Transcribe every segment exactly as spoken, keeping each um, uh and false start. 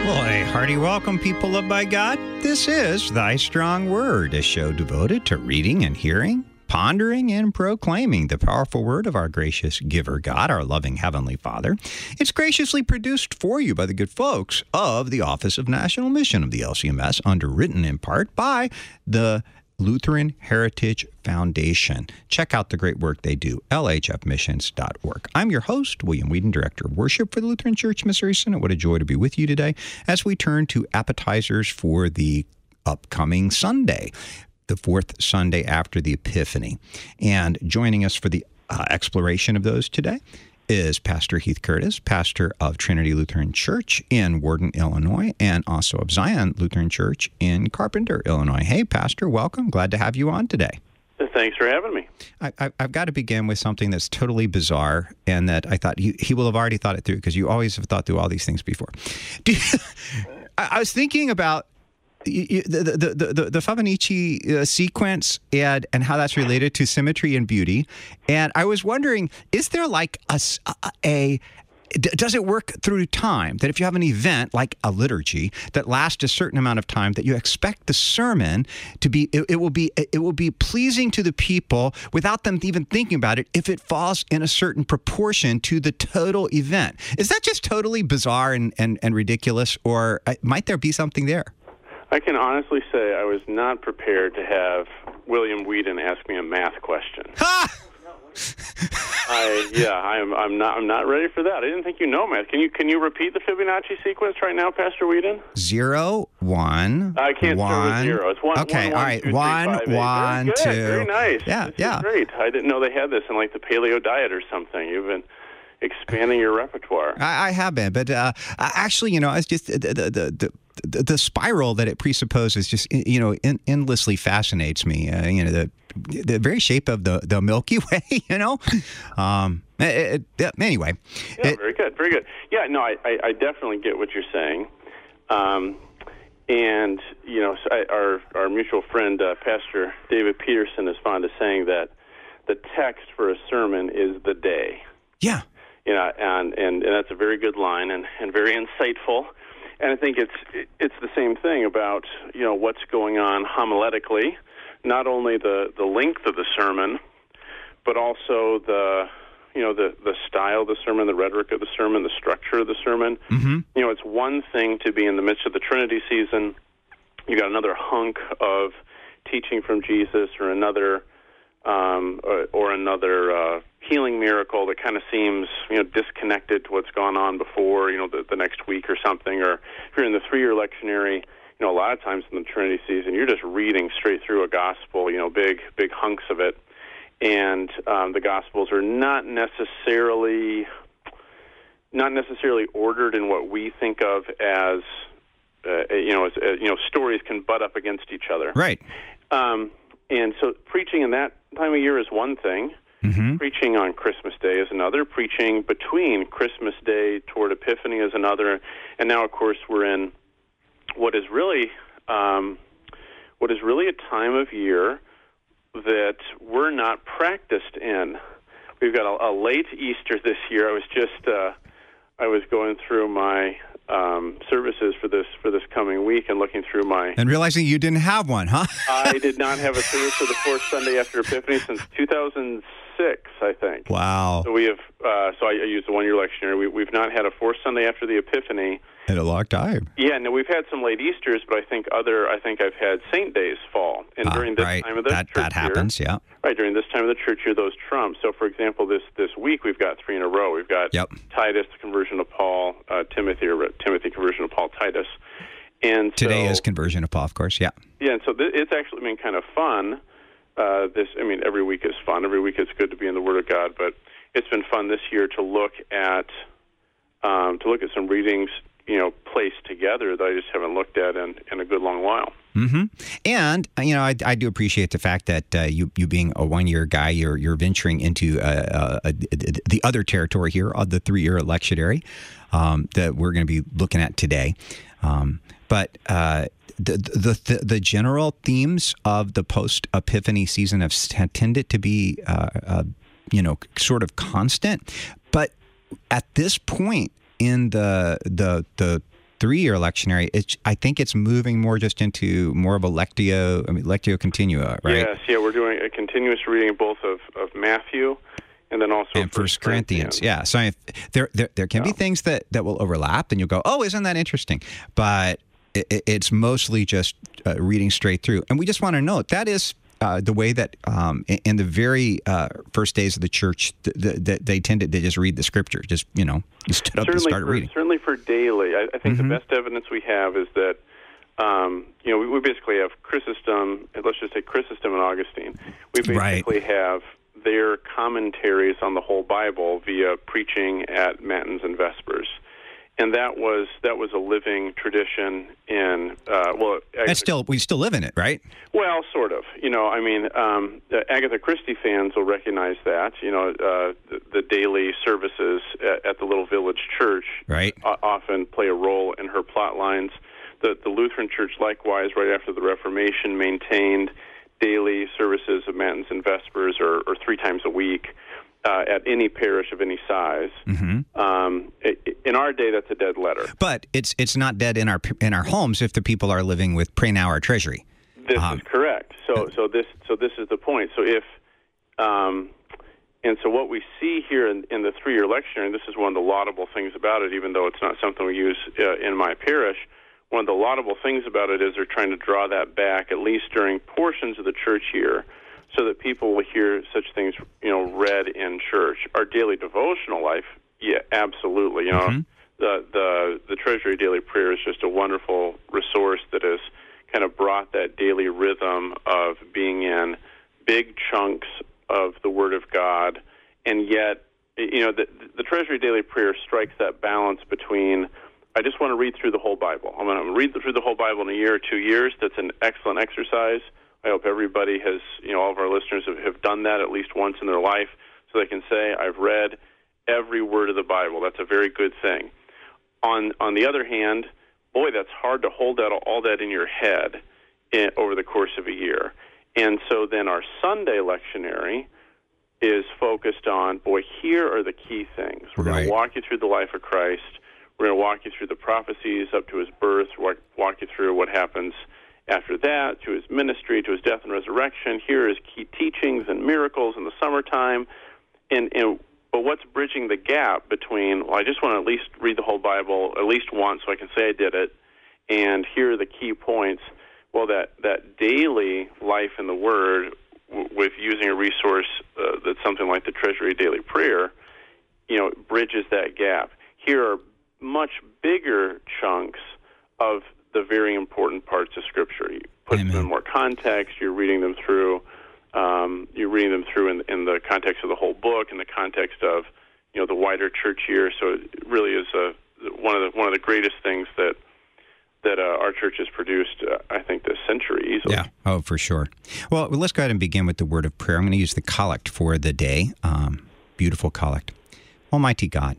Well, a hearty welcome, people loved by God. This is Thy Strong Word, a show devoted to reading and hearing, pondering and proclaiming the powerful word of our gracious giver God, our loving Heavenly Father. It's graciously produced for you by the good folks of the Office of National Mission of the L C M S, underwritten in part by the Lutheran Heritage Foundation. Check out the great work they do, L H F missions dot org. I'm your host, William Whedon, Director of Worship for the Lutheran Church Missouri Synod. What a joy to be with you today as we turn to appetizers for the upcoming Sunday, the fourth Sunday after the Epiphany. And joining us for the uh, exploration of those today is Pastor Heath Curtis, pastor of Trinity Lutheran Church in Warden, Illinois, and also of Zion Lutheran Church in Carpenter, Illinois. Hey, Pastor, welcome. Glad to have you on today. Thanks for having me. I, I, I've got to begin with something that's totally bizarre, and that I thought he, he will have already thought it through, because you always have thought through all these things before. Do you, I, I was thinking about You, the, the, the, the, the Fibonacci uh, sequence and, and how that's related to symmetry and beauty. And I was wondering, is there like a, a, a, does it work through time? That if you have an event like a liturgy that lasts a certain amount of time, that you expect the sermon to be, it, it will be, it will be pleasing to the people without them even thinking about it if it falls in a certain proportion to the total event. Is that just totally bizarre and, and, and ridiculous, or uh, might there be something there? I can honestly say I was not prepared to have William Whedon ask me a math question. Ha! I yeah, I'm I'm not I'm not ready for that. I didn't think you know math. Can you can you repeat the Fibonacci sequence right now, Pastor Whedon? Zero, one. I can't one. start with zero. It's one. Okay, one, all right. Two, one, three, five, one, two. two. Very nice. Yeah, this yeah. Is great. I didn't know they had this in like the paleo diet or something. You've been expanding your repertoire. I, I have been, but uh, actually, you know, it's just the the, the the the spiral that it presupposes just, you know, in, endlessly fascinates me. Uh, you know, the the very shape of the, the Milky Way, you know. Um, it, it, anyway. Yeah, it, very good, very good. Yeah, no, I, I, I definitely get what you're saying. Um, and, you know, I, our, our mutual friend, uh, Pastor David Peterson, is fond of saying that the text for a sermon is the day. Yeah. You know, and, and, and that's a very good line and, and very insightful. And I think it's it's the same thing about, you know, what's going on homiletically, not only the, the length of the sermon, but also the, you know, the, the style of the sermon, the rhetoric of the sermon, the structure of the sermon. Mm-hmm. You know, it's one thing to be in the midst of the Trinity season. You got another hunk of teaching from Jesus, or another um, or, or another uh, healing miracle that kind of seems, you know, disconnected to what's gone on before, you know, the, the next week or something. Or if you're in the three-year lectionary, you know, a lot of times in the Trinity season, you're just reading straight through a gospel, you know, big, big hunks of it. And um, the Gospels are not necessarily, not necessarily ordered in what we think of as, uh, you know, as, uh, you know, stories can butt up against each other. Right. Um, and so preaching in that time of year is one thing. Mm-hmm. Preaching on Christmas Day is another. Preaching between Christmas Day toward Epiphany is another. And now, of course, we're in what is really, um, what is really a time of year that we're not practiced in. We've got a, a late Easter this year. I was just, uh, I was going through my um, services for this for this coming week and looking through my... And realizing you didn't have one, huh? I did not have a service for the fourth Sunday after Epiphany since two thousand six, I think. Wow. So we have, uh, so I used the one-year lectionary. We, we've not had a fourth Sunday after the Epiphany. In a long time. Yeah, no, we've had some late Easters, but I think other, I think I've had Saint Days fall. And Ah, during this right. time of the that, church that happens, year, yeah. Right, during this time of the church year, those trump. So, for example, this, this week we've got three in a row. We've got Yep. Titus, the conversion of Paul, uh, Timothy, or Timothy, conversion of Paul, Titus. And Today so, is conversion of Paul, of course, yeah. Yeah, and so th- it's actually been kind of fun. Uh, this, I mean, every week is fun. Every week it's good to be in the Word of God, but it's been fun this year to look at um, to look at some readings, you know, placed together that I just haven't looked at in, in a good long while. Mm-hmm. And, you know, I, I do appreciate the fact that uh, you, you being a one-year guy, you're you're venturing into uh, uh, the other territory here of the three-year lectionary um, that we're going to be looking at today. Um, but uh, the, the the the general themes of the post-Epiphany season have tended to be, uh, uh, you know, sort of constant. But at this point in the the the three-year lectionary, it's, I think it's moving more just into more of a lectio, I mean, lectio continua, right? Yes, yeah, we're doing a continuous reading both of, of Matthew and then also and First Corinthians. Corinthians. Yeah, so if there there, there can yeah. be things that, that will overlap, and you'll go, oh, isn't that interesting? But it, it's mostly just uh, reading straight through. And we just want to note, that is uh, the way that um, in, in the very uh, first days of the church, th- th- th- they tended to just read the scripture, just, you know, stood up certainly and started for, reading. Certainly for daily. I, I think mm-hmm. the best evidence we have is that, um, you know, we, we basically have Chrysostom, let's just say Chrysostom and Augustine. We basically right. have their commentaries on the whole Bible via preaching at Matins and Vespers. And that was that was a living tradition in, uh, well... That's still, we still live in it, right? Well, sort of. You know, I mean, um, the Agatha Christie fans will recognize that. You know, uh, the, the daily services at, at the little village church right. uh, often play a role in her plot lines. The, the Lutheran Church, likewise, right after the Reformation, maintained daily services of Matins and Vespers, or, or three times a week, uh, at any parish of any size. Mm-hmm. Um, it, in our day, that's a dead letter. But it's it's not dead in our in our homes if the people are living with Pray Now or Treasury. This um, is correct. So so this so this is the point. So if um, and so what we see here in, in the three-year lectionary, and this is one of the laudable things about it, even though it's not something we use uh, in my parish. One of the laudable things about it is they're trying to draw that back, at least during portions of the church year, so that people will hear such things, you know, read in church. Our daily devotional life, yeah, absolutely. You know, mm-hmm. the the the Treasury Daily Prayer is just a wonderful resource that has kind of brought that daily rhythm of being in big chunks of the Word of God, and yet, you know, the, the Treasury Daily Prayer strikes that balance between, I just want to read through the whole Bible. I'm going to read through the whole Bible in a year or two years. That's an excellent exercise. I hope everybody has, you know, all of our listeners have, have done that at least once in their life, so they can say, I've read every word of the Bible. That's a very good thing. On on the other hand, boy, that's hard to hold that all that in your head in, over the course of a year. And so then our Sunday lectionary is focused on, boy, here are the key things. We're right. going to walk you through the life of Christ. We're going to walk you through the prophecies up to his birth, walk, walk you through what happens after that, to his ministry, to his death and resurrection. Here are his key teachings and miracles in the summertime. And, and but what's bridging the gap between, well, I just want to at least read the whole Bible at least once so I can say I did it, and here are the key points. Well, that, that daily life in the Word, w- with using a resource uh, that's something like the Treasury Daily Prayer, you know, bridges that gap. Here are much bigger chunks of the very important parts of Scripture. You put Amen. them in more context. You're reading them through. Um, you're reading them through in, in the context of the whole book, in the context of, you know, the wider church year. So it really is a, one of the one of the greatest things that that uh, our church has produced, uh, I think, this century easily. Yeah, oh, for sure. Well, let's go ahead and begin with the word of prayer. I'm going to use the collect for the day. Um, beautiful collect. Almighty God,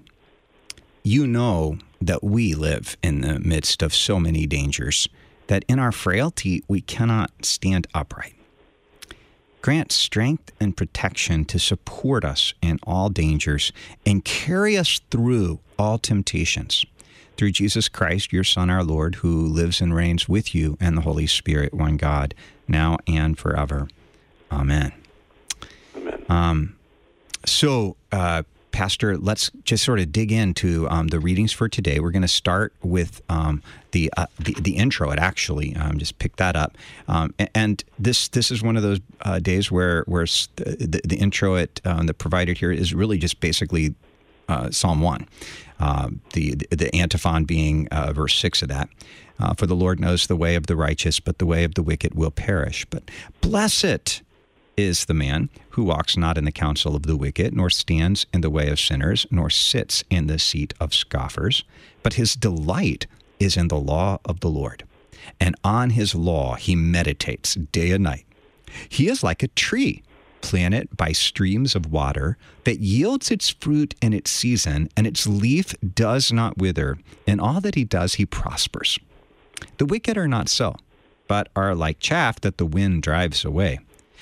you know that we live in the midst of so many dangers, that in our frailty we cannot stand upright. Grant strength and protection to support us in all dangers and carry us through all temptations. Through Jesus Christ, your Son, our Lord, who lives and reigns with you and the Holy Spirit, one God, now and forever. Amen. Amen. Um, so, uh, Pastor, let's just sort of dig into um, the readings for today. We're going to start with um, the, uh, the the intro. It actually um, just pick that up, um, and this this is one of those uh, days where where the, the intro it um, that provided here is really just basically uh, Psalm one, uh, the, the the antiphon being uh, verse six of that. Uh, For the Lord knows the way of the righteous, but the way of the wicked will perish. But blessed is the man who walks not in the counsel of the wicked, nor stands in the way of sinners, nor sits in the seat of scoffers. But his delight is in the law of the Lord, and on his law he meditates day and night. He is like a tree planted by streams of water that yields its fruit in its season, and its leaf does not wither. In all that he does, he prospers. The wicked are not so, but are like chaff that the wind drives away.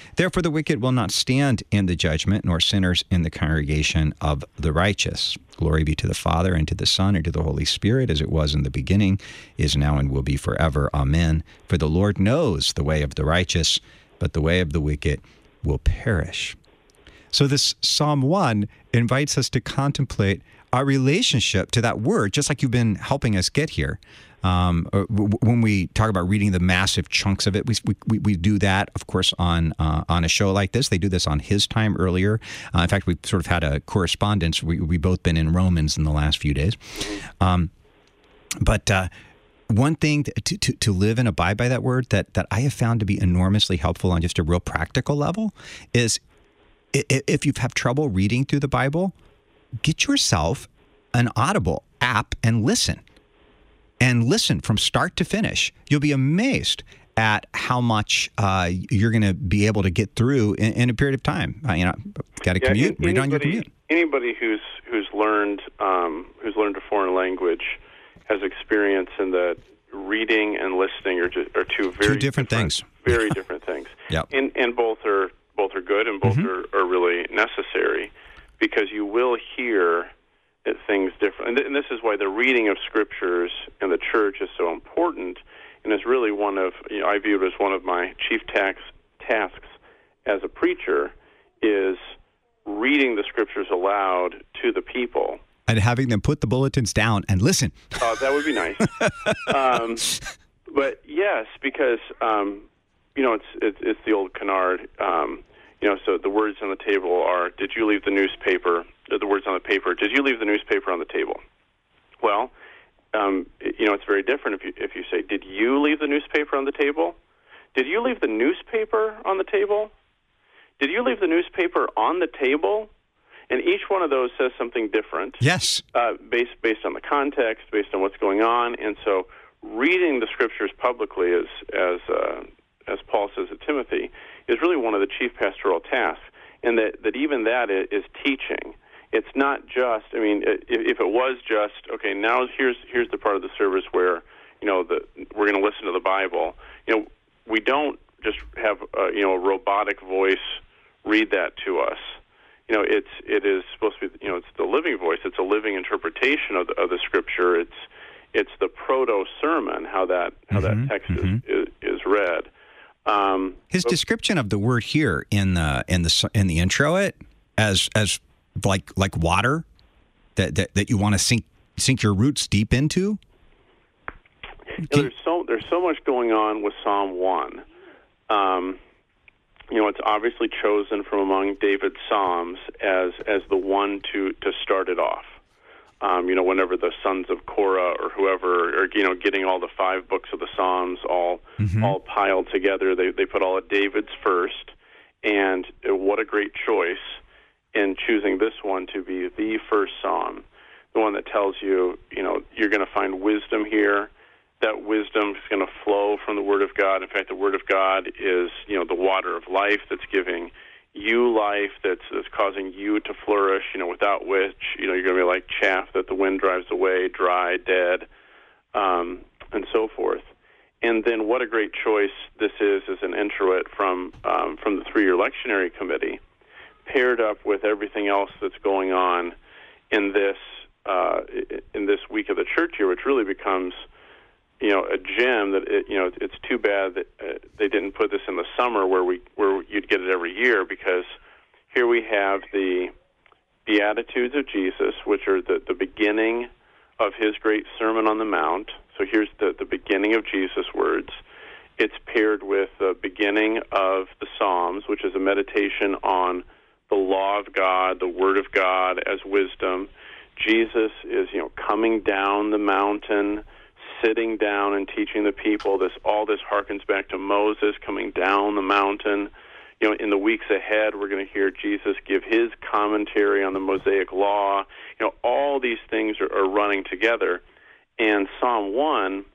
Therefore, the wicked will not stand in the judgment, nor sinners in the congregation of the righteous. Glory be to the Father, and to the Son, and to the Holy Spirit, as it was in the beginning, is now, and will be forever. Amen. For the Lord knows the way of the righteous, but the way of the wicked will perish. So this Psalm one invites us to contemplate our relationship to that word, just like you've been helping us get here. Um, when we talk about reading the massive chunks of it, we we, we do that, of course, on uh, on a show like this. They do this on His Time earlier. Uh, in fact, we've sort of had a correspondence. We we both been in Romans in the last few days. Um, but uh, one thing to, to to live and abide by that word that that I have found to be enormously helpful on just a real practical level is if you have trouble reading through the Bible, get yourself an Audible app and listen. And listen from start to finish. You'll be amazed at how much uh, you're going to be able to get through in, in a period of time. Uh, you know, got to yeah, commute, anybody, read on your commute. Anybody who's who's learned um, who's learned a foreign language has experience in that reading and listening are, just, are two very two different, different things. Very different things. Yep. And and both are both are good and both mm-hmm. are, are really necessary, because you will hear things different. And this is why the reading of scriptures in the church is so important, and is really one of, you know, I view it as one of my chief tax, tasks as a preacher, is reading the scriptures aloud to the people. And having them put the bulletins down and listen. Uh, that would be nice. um, but yes, because, um, you know, it's, it's, it's the old canard. Um, you know, so the words on the table are, did you leave the newspaper, the words on the paper, did you leave the newspaper on the table? Well, um, you know, it's very different if you if you say, did you leave the newspaper on the table? Did you leave the newspaper on the table? Did you leave the newspaper on the table? And each one of those says something different. Yes. Uh, based based on the context, based on what's going on. And so reading the scriptures publicly, as as uh, as Paul says to Timothy, is really one of the chief pastoral tasks. And that, that even that is teaching. It's not just, I mean, if it was just, okay, now here's here's the part of the service where, you know, the, we're going to listen to the Bible. You know, we don't just have, uh, you know, a robotic voice read that to us. You know, it's it is supposed to be, you know, it's the living voice. It's a living interpretation of the, of the Scripture. It's it's the proto-sermon, how that how mm-hmm, that text mm-hmm. is, is is read. Um, His but, description of the word here in the in the in the intro, it as as like like water that that, that you want to sink sink your roots deep into. You know, there's so there's so much going on with Psalm one. Um, you know, it's obviously chosen from among David's psalms as as the one to to start it off. Um, you know, whenever the sons of Korah or whoever are, you know, getting all the five books of the Psalms all mm-hmm. all piled together, they they put all of David's first. And what a great choice in choosing this one to be the first psalm, the one that tells you, you know, you're going to find wisdom here. That wisdom is going to flow from the Word of God. In fact, the Word of God is, you know, the water of life that's giving you life, that's, that's causing you to flourish, you know, without which, you know, you're going to be like chaff that the wind drives away, dry, dead, um, and so forth. And then what a great choice this is as an introit from um, from the three-year lectionary committee, paired up with everything else that's going on in this uh, in this week of the church year, which really becomes, you know, a gem that, it, you know, it's too bad that uh, they didn't put this in the summer where we where you'd get it every year, because here we have the Beatitudes of Jesus, which are the, the beginning of his great Sermon on the Mount. So here's the, the beginning of Jesus' words. It's paired with the beginning of the Psalms, which is a meditation on the law of God, the Word of God as wisdom. Jesus is, you know, coming down the mountain, sitting down and teaching the people. This all this harkens back to Moses coming down the mountain. You know, in the weeks ahead, we're going to hear Jesus give his commentary on the Mosaic Law. You know, all these things are, are running together, and Psalm one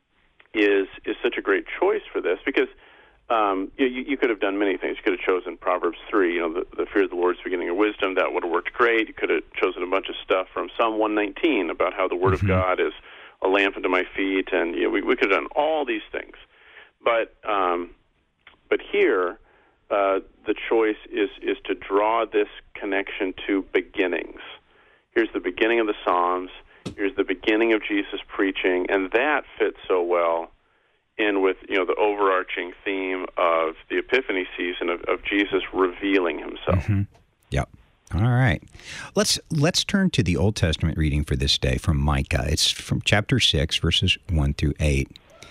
is is such a great choice for this, because um, you, you could have done many things. You could have chosen Proverbs three. You know, the, the fear of the Lord is the beginning of wisdom. That would have worked great. You could have chosen a bunch of stuff from Psalm one nineteen about how the Word mm-hmm. of God is a lamp unto my feet, and you know, we, we could have done all these things. But um, but here, uh, the choice is, is to draw this connection to beginnings. Here's the beginning of the Psalms. Here's the beginning of Jesus preaching, and that fits so well in with, you know, the overarching theme of the Epiphany season of, of Jesus revealing himself. Mm-hmm. Yep. All right. Let's let's turn to the Old Testament reading for this day from Micah. It's from chapter six, verses one through eight.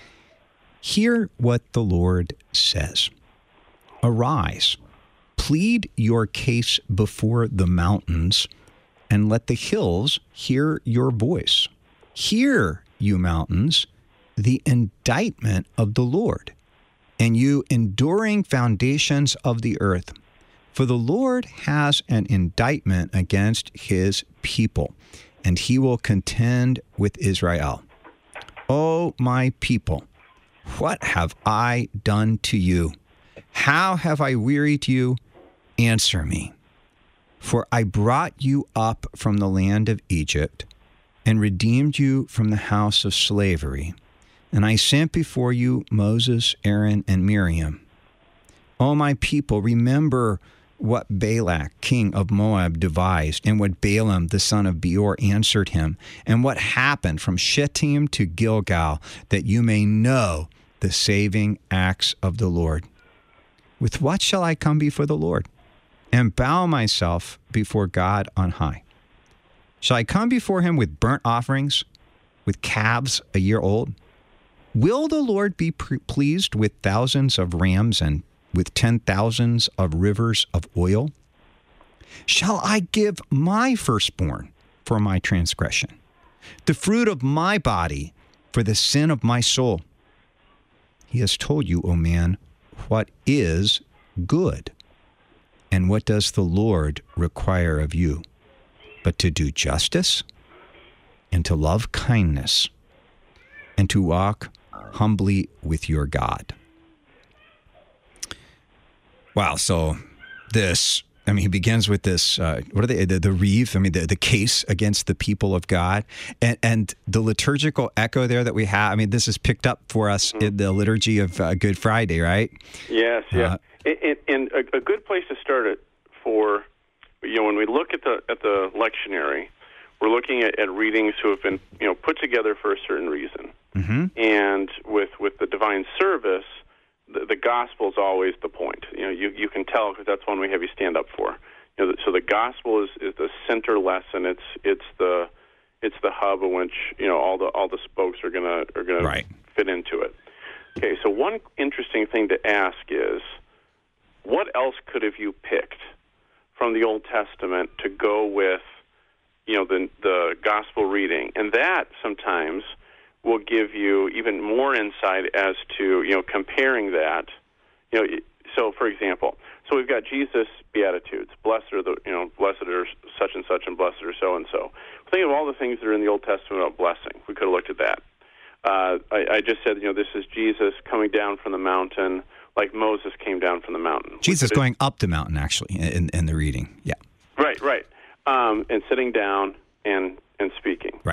Hear what the Lord says. Arise, plead your case before the mountains, and let the hills hear your voice. Hear, you mountains, the indictment of the Lord, and you enduring foundations of the earth. For the Lord has an indictment against his people, and he will contend with Israel. O my people, what have I done to you? How have I wearied you? Answer me. For I brought you up from the land of Egypt and redeemed you from the house of slavery. And I sent before you Moses, Aaron, and Miriam. O my people, remember what Balak, king of Moab, devised, and what Balaam, the son of Beor, answered him, and what happened from Shittim to Gilgal, that you may know the saving acts of the Lord. With what shall I come before the Lord and bow myself before God on high? Shall I come before him with burnt offerings, with calves a year old? Will the Lord be pre- pleased with thousands of rams and with ten thousands of rivers of oil? Shall I give my firstborn for my transgression, the fruit of my body for the sin of my soul? He has told you, O man, what is good, and what does the Lord require of you, but to do justice, and to love kindness, and to walk humbly with your God. Wow, so this, I mean, he begins with this, uh, what are they, the, the reeve, I mean, the, the case against the people of God, and, and the liturgical echo there that we have, I mean, this is picked up for us mm-hmm. in the liturgy of uh, Good Friday, right? Yes, yeah. Uh, and and a, a good place to start it for, you know, when we look at the at the lectionary, we're looking at, at readings who have been, you know, put together for a certain reason. Mm-hmm. And with, with the divine service, the, the gospel is always the point. You know, you, you can tell because that's one we have you stand up for. You know, so the gospel is, is the center lesson. It's it's the it's the hub in which, you know, all the all the spokes are gonna are gonna right. fit into it. Okay, so one interesting thing to ask is, what else could have you picked from the Old Testament to go with, you know, the the gospel reading? And that sometimes will give you even more insight as to, you know, comparing that. You know, so for example, so we've got Jesus Beatitudes. Blessed are the, you know, blessed are such and such, and blessed are so and so. Think of all the things that are in the Old Testament about blessing. We could have looked at that. Uh, I, I just said, you know, this is Jesus coming down from the mountain, like Moses came down from the mountain. Jesus going up the mountain, actually, in, in the reading. Yeah. Right, right. Um, and sitting down and and speaking. Right.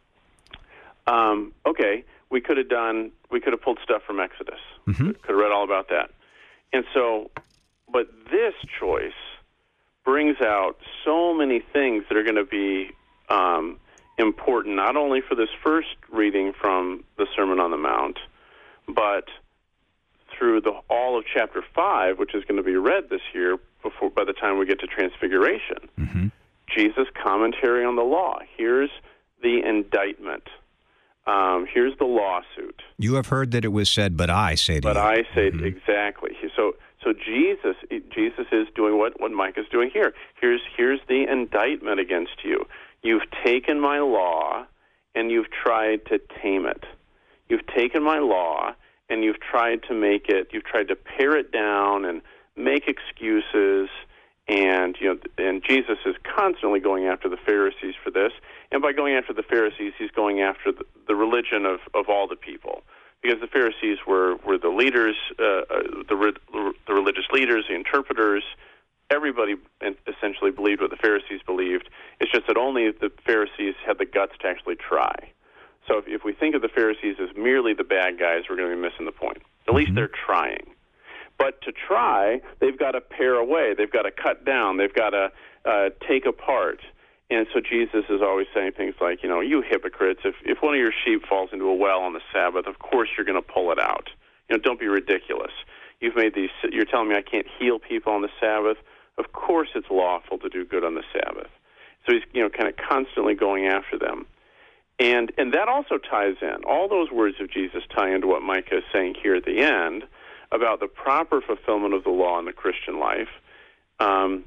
Um, okay, we could have done, we could have pulled stuff from Exodus. Mm-hmm. Could have read all about that. And so, but this choice brings out so many things that are going to be um, important, not only for this first reading from the Sermon on the Mount, but through the all of chapter five, which is going to be read this year before by the time we get to Transfiguration. Mm-hmm. Jesus' commentary on the law. Here's the indictment. Um, here's the lawsuit. You have heard that it was said, but I say to but you. But I say mm-hmm. exactly. So, so Jesus, Jesus is doing what, what Mike is doing here. Here's here's the indictment against you. You've taken my law and you've tried to tame it. You've taken my law and you've tried to make it. You've tried to pare it down and make excuses. And you know, and Jesus is constantly going after the Pharisees for this. And by going after the Pharisees, he's going after the, the religion of, of all the people, because the Pharisees were, were the leaders, uh, the the religious leaders, the interpreters. Everybody essentially believed what the Pharisees believed. It's just that only the Pharisees had the guts to actually try. So if, if we think of the Pharisees as merely the bad guys, we're going to be missing the point. At least they're trying. But to try, they've got to pare away. They've got to cut down. They've got to uh, take apart. And so Jesus is always saying things like, you know, you hypocrites, if, if one of your sheep falls into a well on the Sabbath, of course you're going to pull it out. You know, don't be ridiculous. You've made these, you're telling me I can't heal people on the Sabbath? Of course it's lawful to do good on the Sabbath. So he's, you know, kind of constantly going after them. And and that also ties in. All those words of Jesus tie into what Micah is saying here at the end about the proper fulfillment of the law in the Christian life. Um,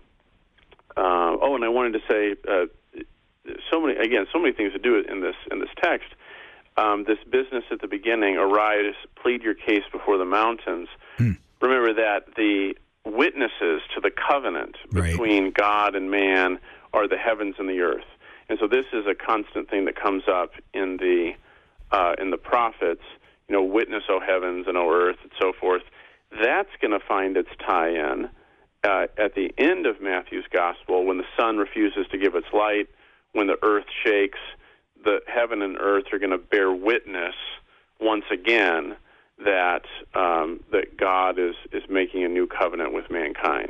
uh, oh, and I wanted to say uh, so many again, so many things to do in this in this text. Um, this business at the beginning, arise, plead your case before the mountains. Hmm. Remember that the witnesses to the covenant right. between God and man are the heavens and the earth. And so this is a constant thing that comes up in the uh, in the prophets. You know, witness, O heavens, and O earth, and so forth. That's going to find its tie-in uh, at the end of Matthew's gospel when the sun refuses to give its light, when the earth shakes. The heaven and earth are going to bear witness once again that um, that God is is making a new covenant with mankind,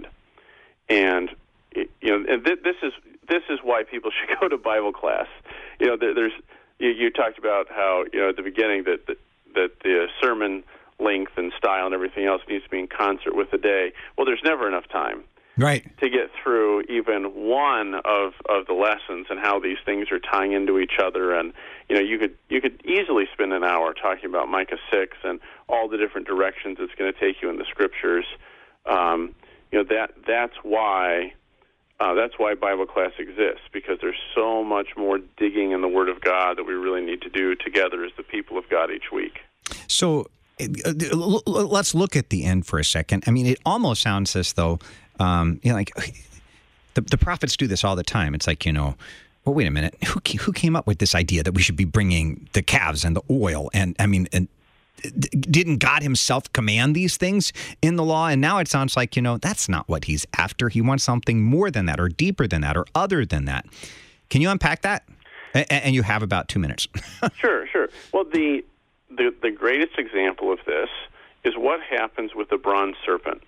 and you know, and th- this is. This is why people should go to Bible class. You know, there's you, you talked about how, you know, at the beginning that, that that the sermon length and style and everything else needs to be in concert with the day. Well, there's never enough time, right, to get through even one of, of the lessons and how these things are tying into each other. And you know, you could you could easily spend an hour talking about Micah six and all the different directions it's going to take you in the Scriptures. Um, you know, that that's why. Uh, that's why Bible class exists, because there's so much more digging in the Word of God that we really need to do together as the people of God each week. So uh, let's look at the end for a second. I mean, it almost sounds as though, um, you know, like the, the prophets do this all the time. It's like, you know, well, wait a minute, who who came up with this idea that we should be bringing the calves and the oil? And I mean, and didn't God himself command these things in the law? And now it sounds like, you know, that's not what he's after. He wants something more than that, or deeper than that, or other than that. Can you unpack that? And you have about two minutes. Sure, sure. Well, the, the the greatest example of this is what happens with the bronze serpent.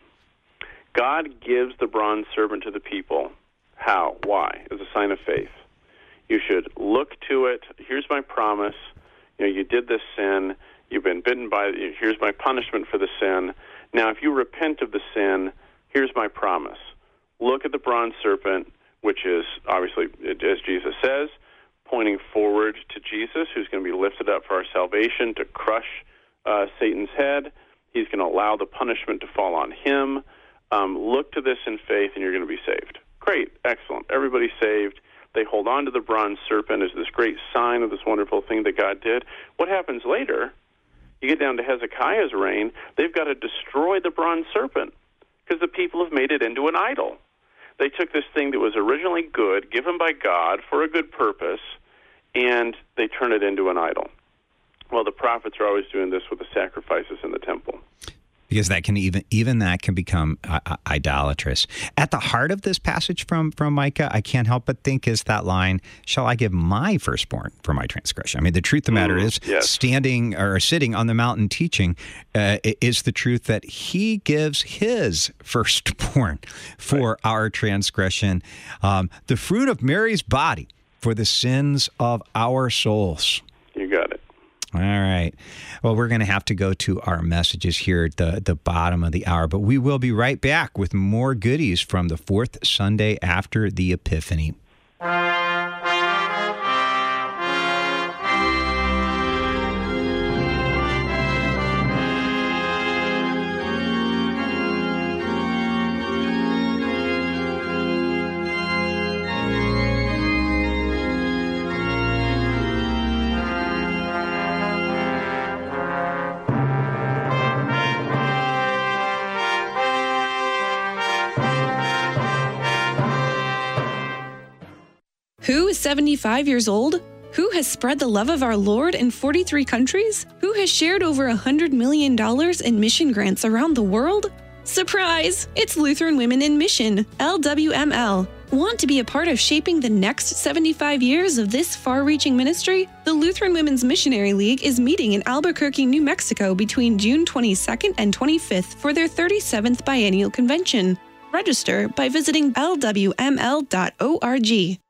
God gives the bronze serpent to the people. How? Why? As a sign of faith. You should look to it. Here's my promise. You know, you did this sin. You've been bitten by, here's my punishment for the sin. Now, if you repent of the sin, here's my promise. Look at the bronze serpent, which is obviously, as Jesus says, pointing forward to Jesus, who's going to be lifted up for our salvation to crush uh, Satan's head. He's going to allow the punishment to fall on him. Um, look to this in faith, and you're going to be saved. Great, excellent. Everybody's saved. They hold on to the bronze serpent as this great sign of this wonderful thing that God did. What happens later? You get down to Hezekiah's reign, they've got to destroy the bronze serpent because the people have made it into an idol. They took this thing that was originally good, given by God for a good purpose, and they turn it into an idol. Well, the prophets are always doing this with the sacrifices in the temple. Because that can even even that can become uh, idolatrous. At the heart of this passage from from Micah, I can't help but think is that line, "Shall I give my firstborn for my transgression?" I mean, the truth of the matter mm, is, yes. standing or sitting on the mountain teaching uh, is the truth that he gives his firstborn for right. our transgression, um, the fruit of Mary's body for the sins of our souls. You got it. All right. Well, we're going to have to go to our messages here at the, the bottom of the hour, but we will be right back with more goodies from the fourth Sunday after the Epiphany. Who is seventy-five years old? Who has spread the love of our Lord in forty-three countries? Who has shared over one hundred million dollars in mission grants around the world? Surprise! It's Lutheran Women in Mission, L W M L. Want to be a part of shaping the next seventy-five years of this far-reaching ministry? The Lutheran Women's Missionary League is meeting in Albuquerque, New Mexico between June twenty-second and twenty-fifth for their thirty-seventh biennial convention. Register by visiting L W M L dot org.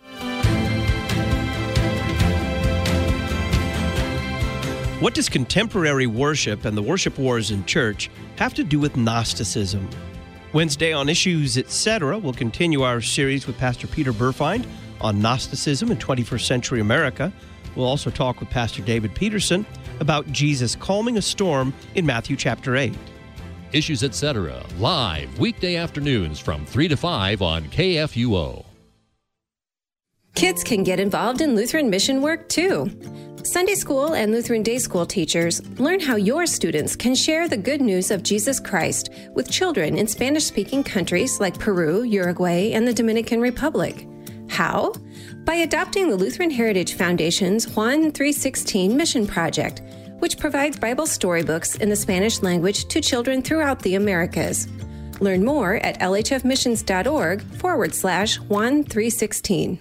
What does contemporary worship and the worship wars in church have to do with Gnosticism? Wednesday on Issues, et cetera, we'll continue our series with Pastor Peter Burfind on Gnosticism in twenty-first century America. We'll also talk with Pastor David Peterson about Jesus calming a storm in Matthew chapter eight. Issues, et cetera, live weekday afternoons from three to five on K F U O. Kids can get involved in Lutheran mission work, too. Sunday school and Lutheran day school teachers learn how your students can share the good news of Jesus Christ with children in Spanish-speaking countries like Peru, Uruguay, and the Dominican Republic. How? By adopting the Lutheran Heritage Foundation's Juan three sixteen Mission Project, which provides Bible storybooks in the Spanish language to children throughout the Americas. Learn more at lhfmissions.org forward slash Juan three sixteen.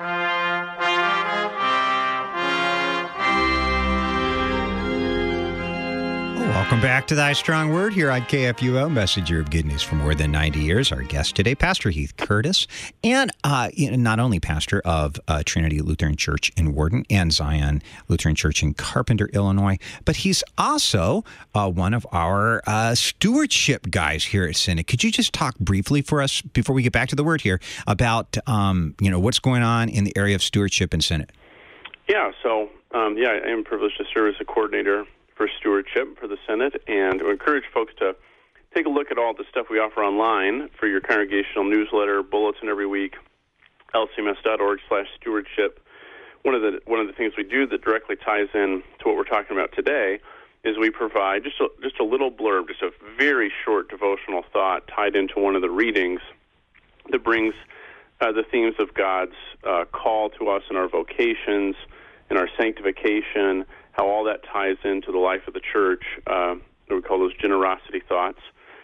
Welcome back to Thy Strong Word here on K F U O, messenger of good news for more than ninety years. Our guest today, Pastor Heath Curtis, and uh, you know, not only pastor of uh, Trinity Lutheran Church in Warden and Zion Lutheran Church in Carpenter, Illinois, but he's also uh, one of our uh, stewardship guys here at Synod. Could you just talk briefly for us, before we get back to the Word here, about um, you know what's going on in the area of stewardship in Synod? Yeah, so um, yeah, I am privileged to serve as a coordinator for stewardship for the Synod, and I encourage folks to take a look at all the stuff we offer online for your congregational newsletter, bulletin every week, L C M S dot org slash stewardship. One of the one of the things we do that directly ties in to what we're talking about today is we provide just a, just a little blurb, just a very short devotional thought tied into one of the readings that brings uh, the themes of God's uh, call to us in our vocations, in our sanctification, how all that ties into the life of the church. Uh, we call those generosity thoughts.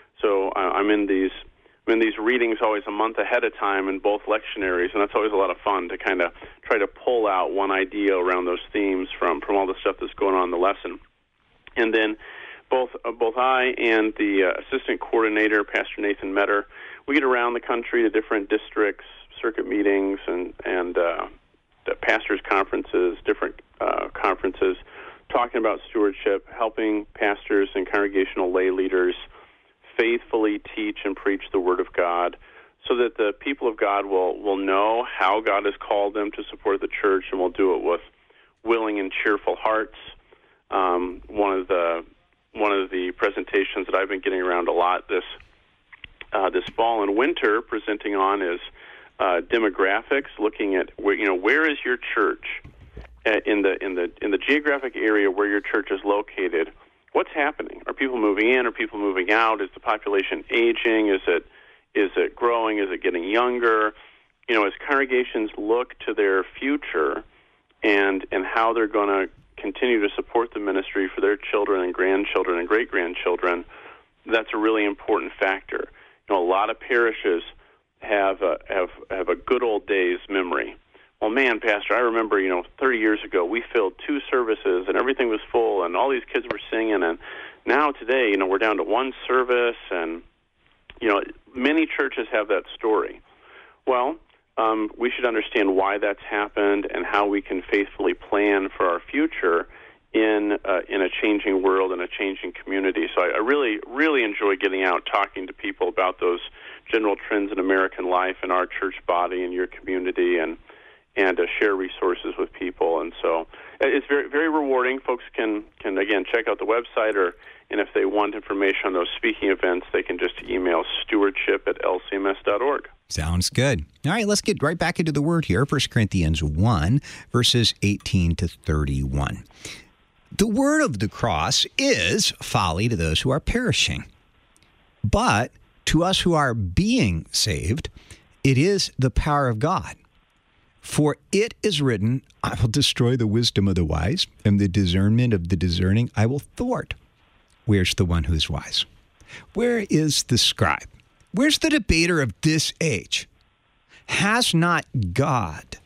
So uh, I'm in these I'm in these readings always a month ahead of time in both lectionaries, and that's always a lot of fun to kind of try to pull out one idea around those themes from, from all the stuff that's going on in the lesson. And then both uh, both I and the uh, assistant coordinator, Pastor Nathan Metter, we get around the country to different districts, circuit meetings, and, and uh, the pastors' conferences, different uh, conferences, talking about stewardship, helping pastors and congregational lay leaders faithfully teach and preach the Word of God so that the people of God will, will know how God has called them to support the church, and will do it with willing and cheerful hearts. Um, one of the one of the presentations that I've been getting around a lot this uh, this fall and winter presenting on is uh, demographics, looking at where, you know, where is your church in the in the in the geographic area where your church is located. What's happening? Are people moving in? Are people moving out? Is the population aging? Is it is it growing? Is it getting younger? You know, as congregations look to their future and and how they're going to continue to support the ministry for their children and grandchildren and great-grandchildren, that's a really important factor. You know, a lot of parishes have a, have have a good old days memory. Well, man, Pastor, I remember, you know, thirty years ago, we filled two services and everything was full and all these kids were singing. And now today, you know, we're down to one service. And, you know, many churches have that story. Well, um, we should understand why that's happened and how we can faithfully plan for our future in uh, in a changing world and a changing community. So I, I really, really enjoy getting out, talking to people about those general trends in American life and our church body and your community, and and uh, share resources with people. And so it's very, very rewarding. Folks can, can, again, check out the website, or and if they want information on those speaking events, they can just email stewardship at L C M S dot org. Sounds good. All right, let's get right back into the Word here. First Corinthians one, verses eighteen to thirty-one. The word of the cross is folly to those who are perishing, but to us who are being saved, it is the power of God. For it is written, I will destroy the wisdom of the wise, and the discernment of the discerning I will thwart. Where's the one who's wise? Where is the scribe? Where's the debater of this age? Has not God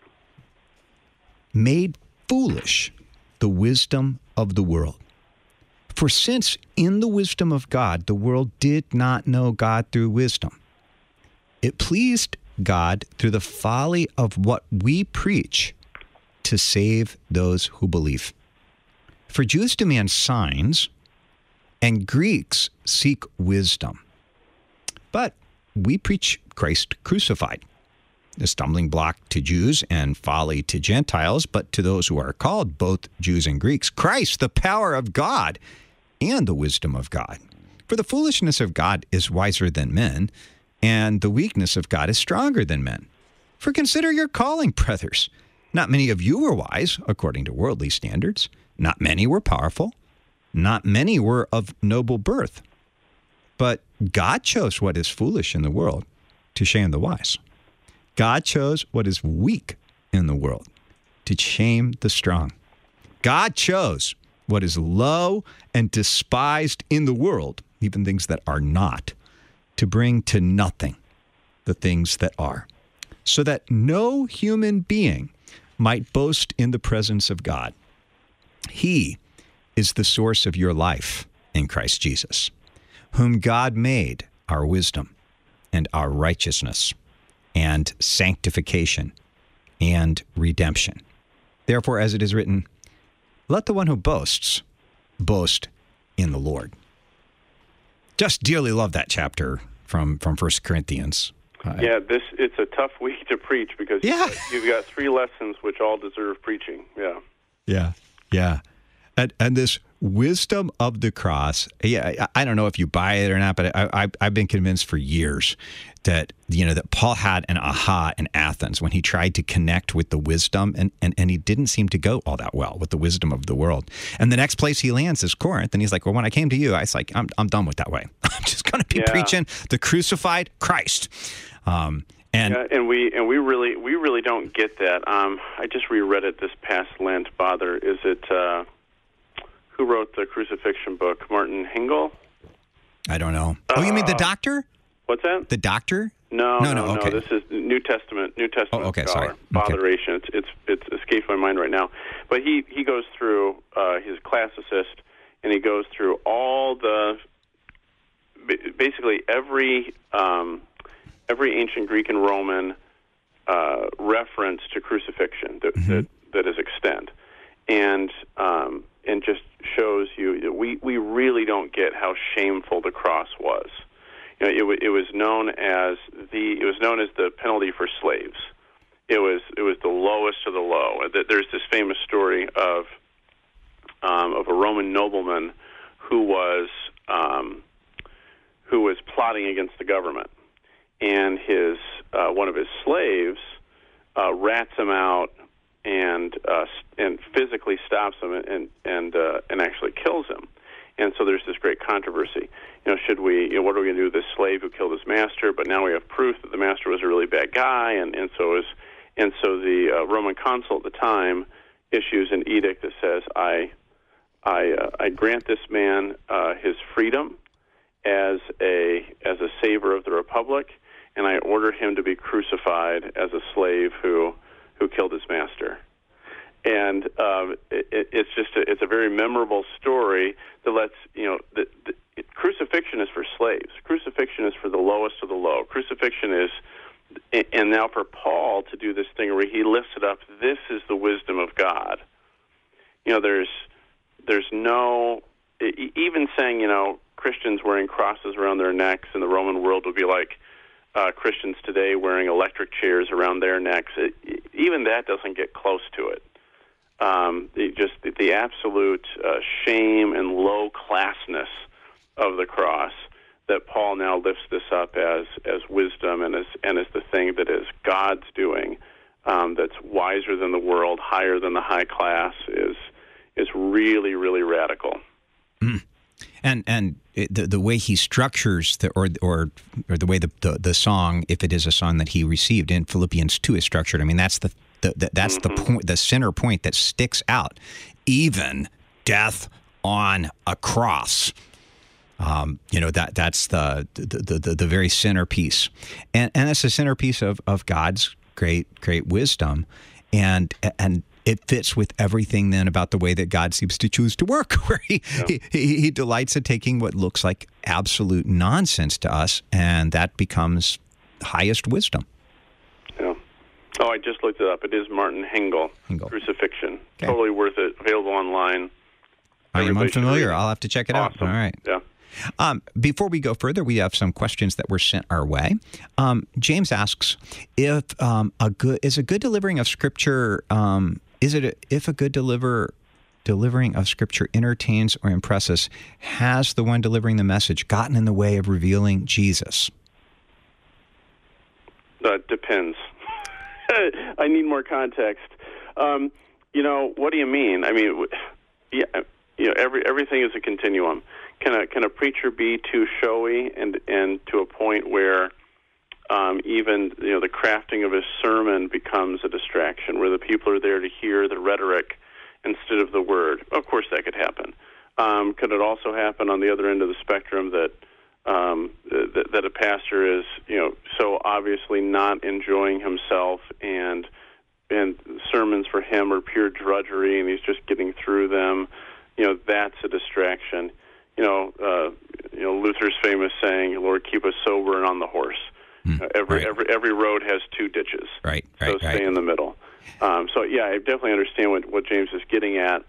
made foolish the wisdom of the world? For since in the wisdom of God, the world did not know God through wisdom, it pleased God through the folly of what we preach to save those who believe. For Jews demand signs, and Greeks seek wisdom. But we preach Christ crucified, a stumbling block to Jews and folly to Gentiles, but to those who are called, both Jews and Greeks, Christ, the power of God and the wisdom of God. For the foolishness of God is wiser than men, and the weakness of God is stronger than men. For consider your calling, brothers. Not many of you were wise, according to worldly standards. Not many were powerful. Not many were of noble birth. But God chose what is foolish in the world to shame the wise. God chose what is weak in the world to shame the strong. God chose what is low and despised in the world, even things that are not, to bring to nothing the things that are, so that no human being might boast in the presence of God. He is the source of your life in Christ Jesus, whom God made our wisdom and our righteousness and sanctification and redemption. Therefore, as it is written, let the one who boasts, boast in the Lord. Just dearly love that chapter from, from First Corinthians. Uh, yeah, this it's a tough week to preach because yeah. you've, got, you've got three lessons which all deserve preaching. Yeah. Yeah, yeah. And, and this wisdom of the cross, yeah, I, I don't know if you buy it or not, but I, I, I've been convinced for years that, you know, that Paul had an aha in Athens when he tried to connect with the wisdom, and, and, and he didn't seem to go all that well with the wisdom of the world. And the next place he lands is Corinth, and he's like, well, when I came to you, I was like, I'm, I'm done with that way. I'm just going to be yeah. preaching the crucified Christ. Um, and yeah, and we and we really we really don't get that. Um, I just reread it this past Lent. Bother, is it? Uh, who wrote the crucifixion book? Martin Hengel? I don't know. Oh, you mean the doctor? What's that? The doctor? No, no, no, no. no. Okay. This is New Testament. New Testament oh, okay, scholar. Sorry. Botheration. Okay. It's it's it's escaped my mind right now. But he he goes through uh, his classicist, and he goes through all the basically every um, every ancient Greek and Roman uh, reference to crucifixion that mm-hmm. that, that is extant, and um, and just shows you that we we really don't get how shameful the cross was. You know, it, w- it was known as the it was known as the penalty for slaves. It was it was the lowest of the low. There's this famous story of um, of a Roman nobleman who was um, who was plotting against the government, and his uh, one of his slaves uh, rats him out and uh, and physically stops him and and uh, and actually kills him. And so there's this great controversy. You know, should we? You know, what are we going to do with this slave who killed his master? But now we have proof that the master was a really bad guy, and and so is and so the uh, Roman consul at the time issues an edict that says, I I uh, I grant this man uh, his freedom as a as a savior of the republic, and I order him to be crucified as a slave who who killed his master. And um, it, it's just a, it's a very memorable story that lets you know that it, crucifixion is for slaves. Crucifixion is for the lowest of the low. Crucifixion is, and now for Paul to do this thing where he lifts it up. This is the wisdom of God. You know, there's there's no even saying you know Christians wearing crosses around their necks in the Roman world would be like uh, Christians today wearing electric chairs around their necks. It, even that doesn't get close to it. Um, the, just the, the absolute uh, shame and low classness of the cross that Paul now lifts this up as as wisdom and as and as the thing that is God's doing, um, that's wiser than the world, higher than the high class, is is really really radical. Mm. And and the the way he structures the or or or the way the, the the song, if it is a song that he received in Philippians two, is structured. I mean, that's the The, the, that's mm-hmm. the point, the center point that sticks out. Even death on a cross Um, you know, that that's the the, the the very centerpiece, and and it's the centerpiece of, of God's great great wisdom, and and it fits with everything then about the way that God seems to choose to work, where he, yeah. he, he delights in taking what looks like absolute nonsense to us, and that becomes highest wisdom. Yeah. Oh, I just looked it up. It is Martin Hengel, Hengel. Crucifixion. Okay. Totally worth it. Available online. I am Everybody should unfamiliar. read it. I'll have to check it Awesome. out. All right. Yeah. Um, before we go further, we have some questions that were sent our way. Um, James asks if um, a good is a good delivering of Scripture. Um, is it a, if a good deliver delivering of Scripture entertains or impresses, has the one delivering the message gotten in the way of revealing Jesus? That depends. I need more context. Um, you know, what do you mean? I mean, yeah, you know, every everything is a continuum. Can a can a preacher be too showy and and to a point where um, even you know the crafting of his sermon becomes a distraction, where the people are there to hear the rhetoric instead of the word? Of course, that could happen. Um, could it also happen on the other end of the spectrum that um, that, that a pastor is you know so obviously not enjoying himself and and sermons for him are pure drudgery and he's just getting through them? You know, that's a distraction. You know, uh, you know Luther's famous saying, "Lord, keep us sober and on the horse." Mm, uh, every right. every every road has two ditches. Right. So right, stay right. in the middle. Um, so yeah, I definitely understand what, what James is getting at.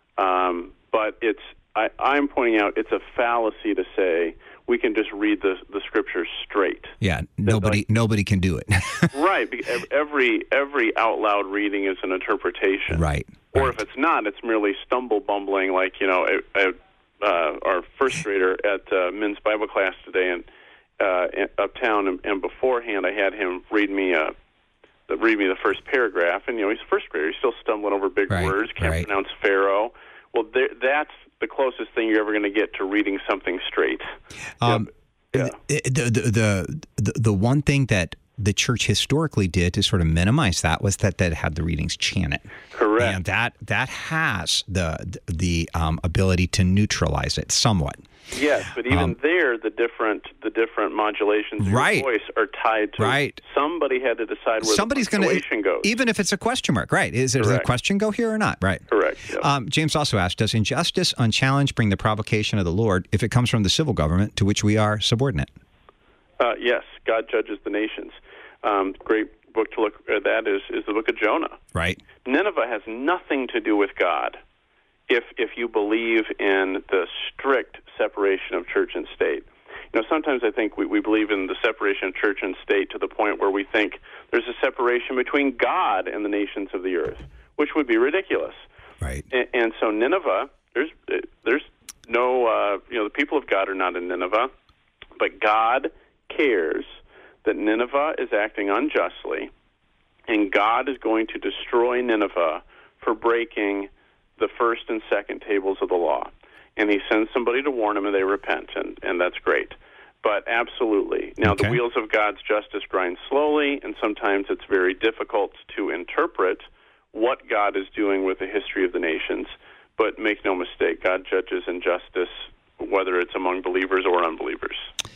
Um, but it's I, I'm pointing out it's a fallacy to say we can just read the the scriptures straight. Yeah. Nobody like, nobody can do it. Right. Every every out loud reading is an interpretation. Right. Or right. if it's not, it's merely stumble bumbling, like you know. A, a, Uh, our first grader at uh, men's Bible class today in, uh, in uptown, and, and beforehand I had him read me uh, read me the first paragraph, and you know he's a first grader, he's still stumbling over big right, words, can't right. pronounce Pharaoh. Well, there, that's the closest thing you're ever going to get to reading something straight. Um, yeah. the, the, the the the one thing that the church historically did to sort of minimize that was that that had the readings chanted. Correct. And that that has the the um, ability to neutralize it somewhat. Yes, but even um, there, the different the different modulations of right. your voice are tied to right. somebody had to decide where Somebody's the punctuation gonna, goes. Even if it's a question mark, right? Is there a question go here or not? Right. Correct. Yep. Um, James also asked, does injustice unchallenged bring the provocation of the Lord if it comes from the civil government to which we are subordinate? Uh, yes, God judges the nations. Um, great book to look at that is, is the book of Jonah. Right. Nineveh has nothing to do with God if if you believe in the strict separation of church and state. You know, sometimes I think we, we believe in the separation of church and state to the point where we think there's a separation between God and the nations of the earth, which would be ridiculous. Right. And, and so Nineveh, there's there's no, uh, you know, the people of God are not in Nineveh, but God cares that Nineveh is acting unjustly, and God is going to destroy Nineveh for breaking the first and second tables of the law. And he sends somebody to warn them, and they repent, and, and that's great. But absolutely. Now, okay. the wheels of God's justice grind slowly, and sometimes it's very difficult to interpret what God is doing with the history of the nations. But make no mistake, God judges injustice, whether it's among believers or unbelievers.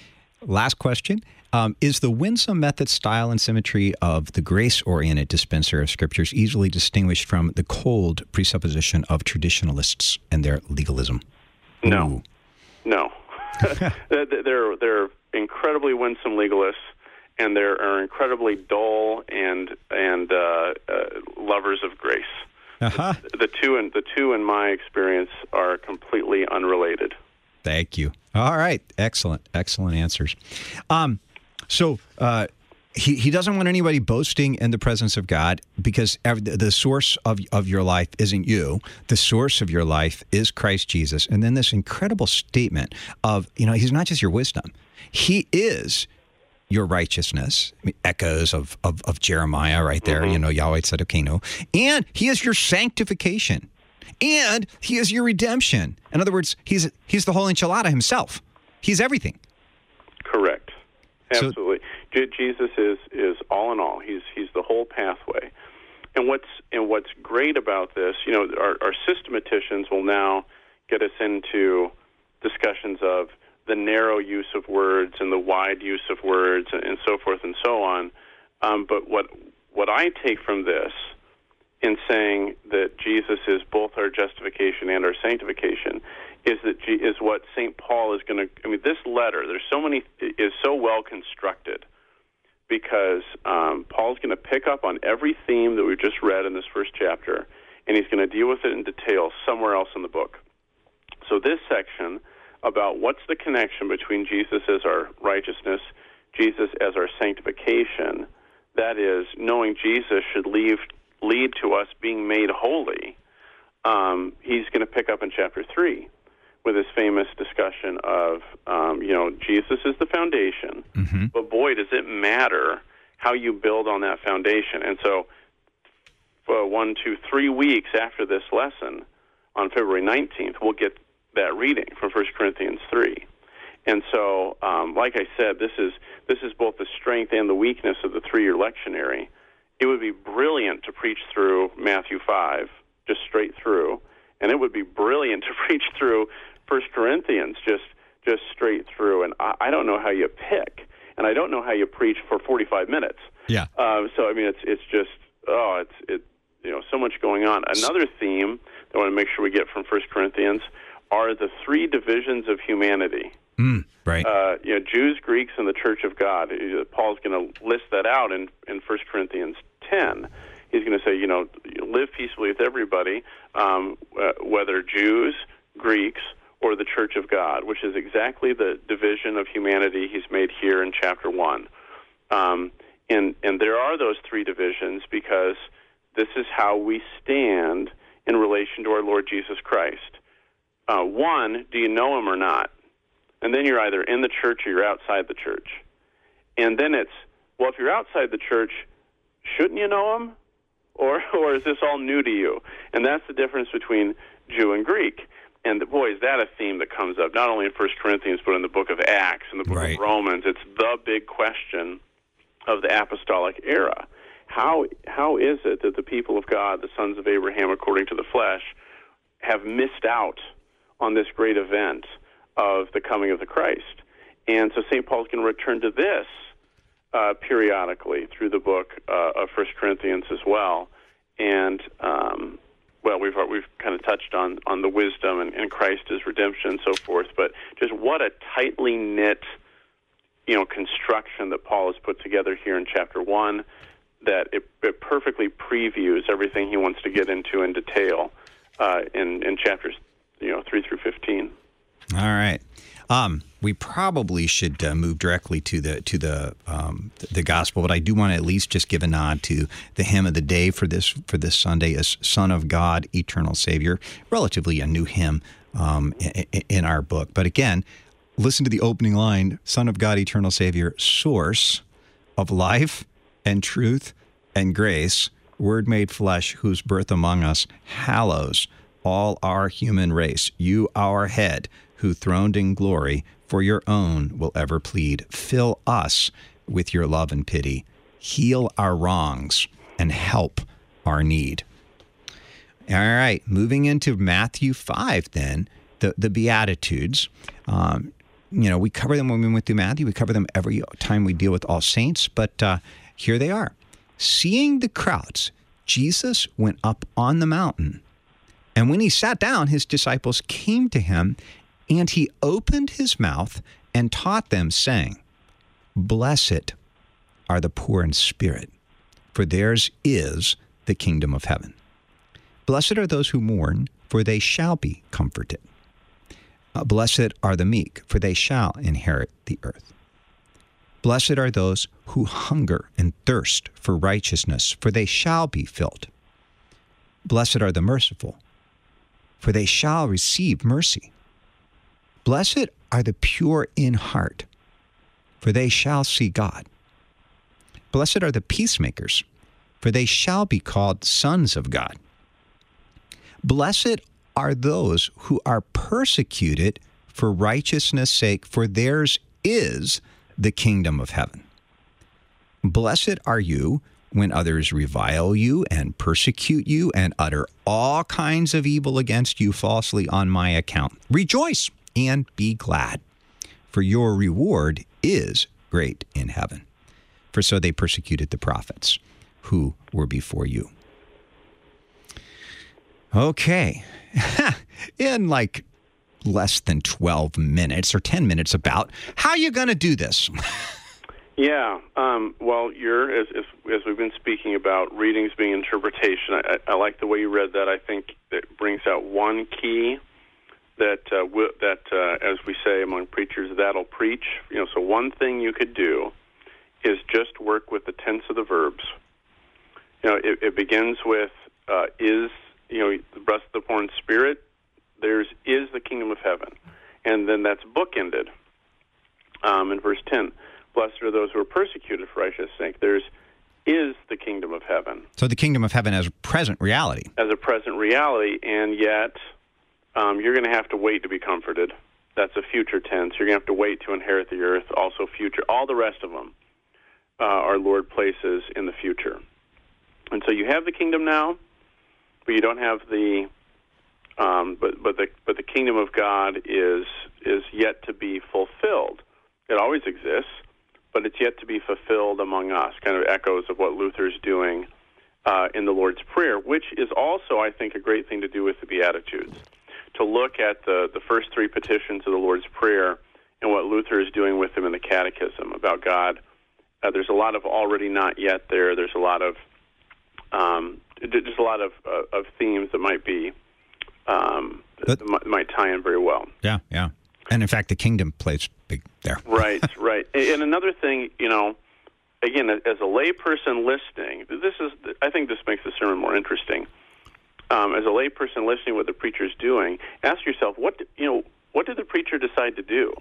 Last question. Um, is the winsome method, style, and symmetry of the grace-oriented dispenser of Scriptures easily distinguished from the cold presupposition of traditionalists and their legalism? No. Ooh. No. they're, they're incredibly winsome legalists, and they are incredibly dull and and uh, uh, lovers of grace. Uh-huh. The, the two, in, the two, in my experience, are completely unrelated. Thank you. All right. Excellent. Excellent answers. Um, so uh, he, he doesn't want anybody boasting in the presence of God because the source of, of your life isn't you. The source of your life is Christ Jesus. And then this incredible statement of, you know, he's not just your wisdom. He is your righteousness. I mean, echoes of, of, of Jeremiah right there. Mm-hmm. You know, Yahweh Tzedekenu. And he is your sanctification. And he is your redemption. In other words, he's he's the whole enchilada himself. He's everything. Correct. Absolutely. So, Je- Jesus is, is all in all. He's he's the whole pathway. And what's and what's great about this, you know, our, our systematicians will now get us into discussions of the narrow use of words and the wide use of words and, and so forth and so on. Um, but what what I take from this in saying that Jesus is both our justification and our sanctification is that G, is what Saint Paul is going to. I mean, this letter, there's so many, is so well constructed because um, Paul's going to pick up on every theme that we've just read in this first chapter, and he's going to deal with it in detail somewhere else in the book. So this section about what's the connection between Jesus as our righteousness, Jesus as our sanctification, that is, knowing Jesus should leave, lead to us being made holy, um, he's going to pick up in chapter three with his famous discussion of, um, you know, Jesus is the foundation, mm-hmm. but boy, does it matter how you build on that foundation. And so for one, two, three weeks after this lesson, on February nineteenth, we'll get that reading from First Corinthians three. And so, um, like I said, this is this is both the strength and the weakness of the three-year lectionary. It would be brilliant to preach through Matthew five, just straight through, and it would be brilliant to preach through First Corinthians, just just straight through. And I, I don't know how you pick, and I don't know how you preach for forty-five minutes. Yeah. Uh, so I mean, it's it's just oh, it's it you know so much going on. Another theme that I want to make sure we get from First Corinthians are the three divisions of humanity. Mm, right. Uh, you know, Jews, Greeks, and the Church of God. Paul's going to list that out in, in First Corinthians ten. He's going to say, you know, live peacefully with everybody, um, uh, whether Jews, Greeks, or the Church of God, which is exactly the division of humanity he's made here in chapter one. Um, and, and there are those three divisions because this is how we stand in relation to our Lord Jesus Christ. Uh, one, do you know him or not? And then you're either in the church or you're outside the church. And then it's, well, if you're outside the church, shouldn't you know him? Or or is this all new to you? And that's the difference between Jew and Greek. And boy, is that a theme that comes up, not only in First Corinthians, but in the book of Acts and the book right. of Romans. It's the big question of the apostolic era. How How is it that the people of God, the sons of Abraham according to the flesh, have missed out on this great event of the coming of the Christ? And so Saint Paul's going to return to this uh, periodically through the book uh, of First Corinthians as well. And, um, well, we've we've kind of touched on, on the wisdom and, and Christ as redemption and so forth, but just what a tightly knit, you know, construction that Paul has put together here in chapter one, that it, it perfectly previews everything he wants to get into in detail uh, in, in chapters, you know, three through fifteen. All right. Um, we probably should uh, move directly to the to the um, the gospel, but I do want to at least just give a nod to the hymn of the day for this for this Sunday as "Son of God, Eternal Savior," relatively a new hymn um, in, in our book. But again, listen to the opening line: "Son of God, Eternal Savior, source of life and truth and grace, Word made flesh, whose birth among us hallows all our human race. You, our head, who throned in glory, for your own will ever plead. Fill us with your love and pity. Heal our wrongs and help our need." All right, moving into Matthew five then, the, the Beatitudes. Um, you know, we cover them when we went through Matthew. We cover them every time we deal with All Saints, but uh, here they are. Seeing the crowds, Jesus went up on the mountain. And when he sat down, his disciples came to him, and he opened his mouth and taught them, saying, "Blessed are the poor in spirit, for theirs is the kingdom of heaven. Blessed are those who mourn, for they shall be comforted. Uh, blessed are the meek, for they shall inherit the earth. Blessed are those who hunger and thirst for righteousness, for they shall be filled. Blessed are the merciful, for they shall receive mercy. Blessed are the pure in heart, for they shall see God. Blessed are the peacemakers, for they shall be called sons of God. Blessed are those who are persecuted for righteousness' sake, for theirs is the kingdom of heaven. Blessed are you when others revile you and persecute you and utter all kinds of evil against you falsely on my account. Rejoice and be glad, for your reward is great in heaven. For so they persecuted the prophets who were before you. Okay. In like less than twelve minutes or ten minutes about, how are you going to do this? Yeah. Um, well, you're, as, as, as we've been speaking about readings being interpretation, I, I like the way you read that. I think it brings out one key that, uh, w- that uh, as we say among preachers, that'll preach. You know, so one thing you could do is just work with the tense of the verbs. You know, it, it begins with uh, is, you know, the breast of the poor in spirit. There's is the kingdom of heaven. And then that's bookended um, in verse ten. Blessed are those who are persecuted for righteousness' sake. There's is the kingdom of heaven. So the kingdom of heaven as a present reality. As a present reality, and yet um, you're going to have to wait to be comforted. That's a future tense. You're going to have to wait to inherit the earth, also future. All the rest of them uh, our Lord places in the future. And so you have the kingdom now, but you don't have the, um, but but the but the kingdom of God is is yet to be fulfilled. It always exists, but it's yet to be fulfilled among us. Kind of echoes of what Luther's doing uh, in the Lord's Prayer, which is also, I think, a great thing to do with the Beatitudes. To look at the the first three petitions of the Lord's Prayer and what Luther is doing with them in the Catechism about God. Uh, there's a lot of already not yet there. There's a lot of um, just a lot of uh, of themes that might be um, that, that might, might tie in very well. Yeah, yeah. And in fact, the kingdom plays big there. Right, right. And another thing, you know, again, as a layperson listening, this is I think this makes the sermon more interesting. Um, as a layperson listening to what the preacher's doing, ask yourself, what you know, what did the preacher decide to do?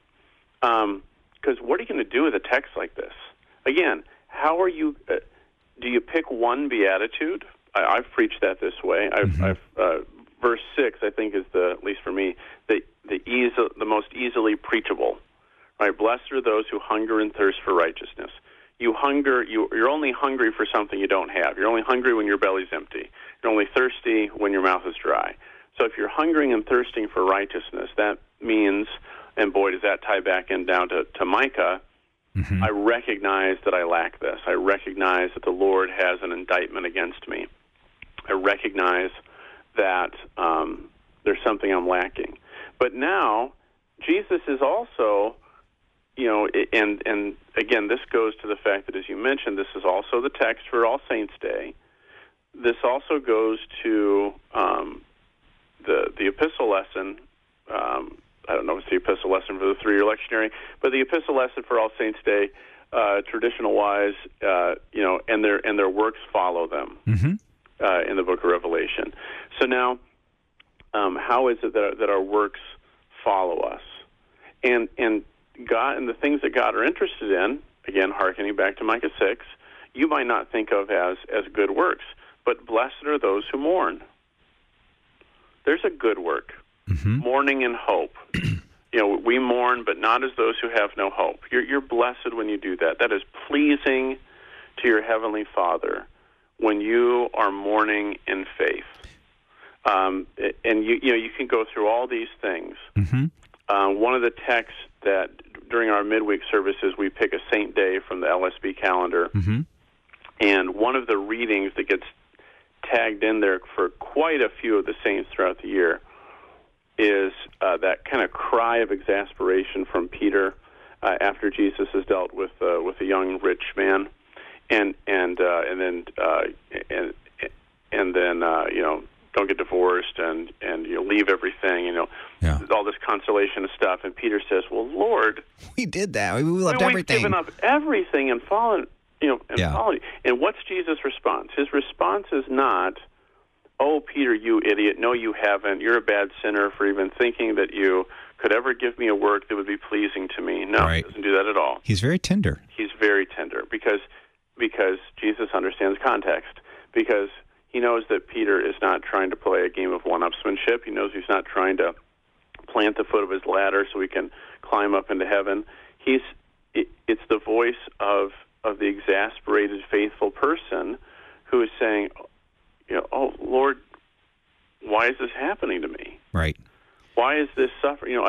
Um, because what are you going to do with a text like this? Again, how are you? Uh, do you pick one beatitude? I, I've preached that this way. I've, mm-hmm. I've uh, verse six, I think, is the at least for me the the easy, the most easily preachable. Right? Blessed are those who hunger and thirst for righteousness. You hunger. You, you're only hungry for something you don't have. You're only hungry when your belly's empty. You're only thirsty when your mouth is dry. So if you're hungering and thirsting for righteousness, that means, and boy, does that tie back in down to, to Micah, mm-hmm. I recognize that I lack this. I recognize that the Lord has an indictment against me. I recognize that um, there's something I'm lacking. But now, Jesus is also, you know, and, and again, this goes to the fact that, as you mentioned, this is also the text for All Saints' Day. This also goes to um, the the epistle lesson. Um, I don't know if it's the epistle lesson for the three-year lectionary, but the epistle lesson for All Saints' Day, uh, traditional-wise, uh, you know, and their and their works follow them mm-hmm. uh, in the Book of Revelation. So now, um, how is it that that our works follow us? And and God and the things that God are interested in, again, hearkening back to Micah six, you might not think of as as good works. But blessed are those who mourn. There's a good work, mm-hmm. mourning and hope. You know, we mourn, but not as those who have no hope. You're, you're blessed when you do that. That is pleasing to your heavenly Father when you are mourning in faith. Um, and you, you know, you can go through all these things. Mm-hmm. Uh, one of the texts that during our midweek services we pick a saint day from the L S B calendar, mm-hmm. and one of the readings that gets tagged in there for quite a few of the saints throughout the year is uh, that kind of cry of exasperation from Peter uh, after Jesus has dealt with uh, with a young rich man, and and uh, and then uh, and and then uh, you know, don't get divorced and and you know, leave everything, you know, yeah. all this consolation of stuff. And Peter says, "Well, Lord, we did that. We left I mean, everything. We've given up everything and fallen." You know, and yeah. follow you. And what's Jesus' response? His response is not, "Oh, Peter, you idiot! No, you haven't. You're a bad sinner for even thinking that you could ever give me a work that would be pleasing to me." No, right. He doesn't do that at all. He's very tender. He's very tender because because Jesus understands context. Because he knows that Peter is not trying to play a game of one-upsmanship. He knows he's not trying to plant the foot of his ladder so he can climb up into heaven. He's it, it's the voice of of the exasperated, faithful person who is saying, you know, "Oh, Lord, why is this happening to me? Right. Why is this suffering? You know, I've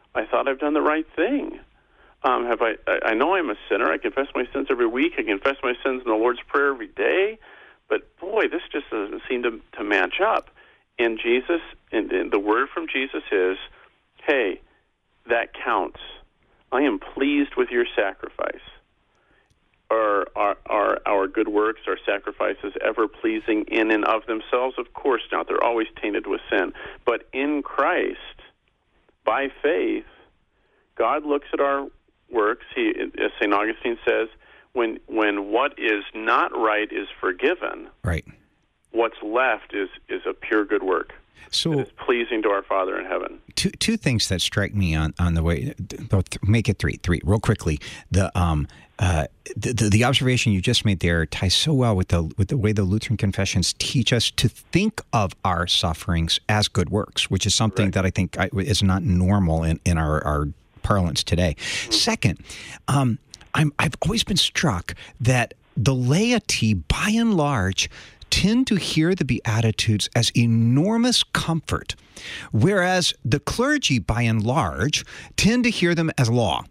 I thought I've done the right thing. Um, have I, I? I know I'm a sinner. I confess my sins every week. I confess my sins in the Lord's Prayer every day. But boy, this just doesn't seem to, to match up. And Jesus, and, and the word from Jesus is, hey, that counts. I am pleased with your sacrifice. Are, are, are our good works, our sacrifices, ever pleasing in and of themselves? Of course not. They're always tainted with sin. But in Christ, by faith, God looks at our works. He, as Saint Augustine says, when when what is not right is forgiven, right, what's left is, is a pure good work. So it's pleasing to our Father in heaven. Two two things that strike me on, on the way. Make it three. Three real quickly. The um uh the, the the observation you just made there ties so well with the with the way the Lutheran confessions teach us to think of our sufferings as good works, which is something right. that I think is not normal in in our our parlance today. Mm-hmm. Second, um, I'm I've always been struck that the laity, by and large, tend to hear the Beatitudes as enormous comfort, whereas the clergy, by and large, tend to hear them as law.